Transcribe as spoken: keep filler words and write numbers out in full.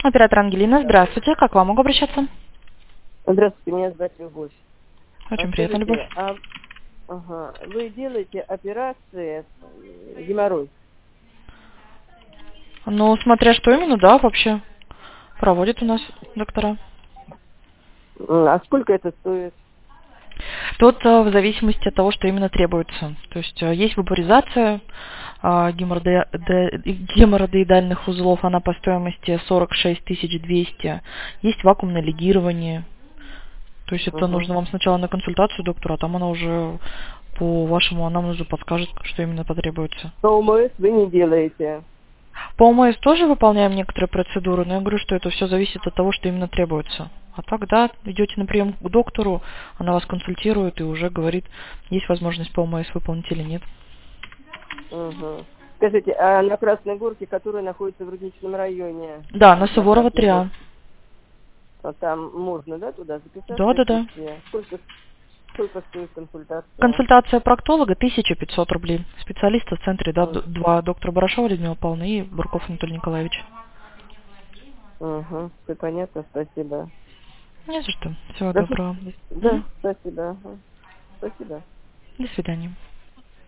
Оператор Ангелина, здравствуйте. Как к вам могу обращаться? Здравствуйте, меня зовут Любовь. А Очень приятно, Любовь. скажите, а, ага, вы делаете операции э, геморрой? Ну, смотря что именно, да, вообще проводят у нас доктора. М, А сколько это стоит? Тут э, в зависимости от того, что именно требуется. То есть э, есть вапоризация э, геморроиде- де- геморроидальных узлов, она по стоимости сорок шесть тысяч двести. Есть вакуумное лигирование. То есть это Угу. нужно вам сначала на консультацию доктора, а там она уже по вашему анамнезу подскажет, что именно потребуется. Но ОМС вы не делаете. По ОМС тоже выполняем некоторые процедуры, но я говорю, что это все зависит от того, что именно требуется. А так, да, идете на прием к доктору, она вас консультирует и уже говорит, есть возможность по ОМС выполнить или нет. Угу. Скажите, а на Красной Горке, которая находится в Рудничном районе, Да, на на Суворова Красной три А. Горке, а там можно, да, туда записаться Да, и да, да. прийти? Сколько, сколько стоит консультация? Консультация проктолога тысяча пятьсот рублей. Специалиста в центре, да, д- Угу. два, доктор Барашова Людмила Павловна и Бурков Анатолий Николаевич. Угу. Все понятно, спасибо. Не за что. Всего Прошу. доброго. Да, Мгм. спасибо. Ага. Спасибо. До свидания.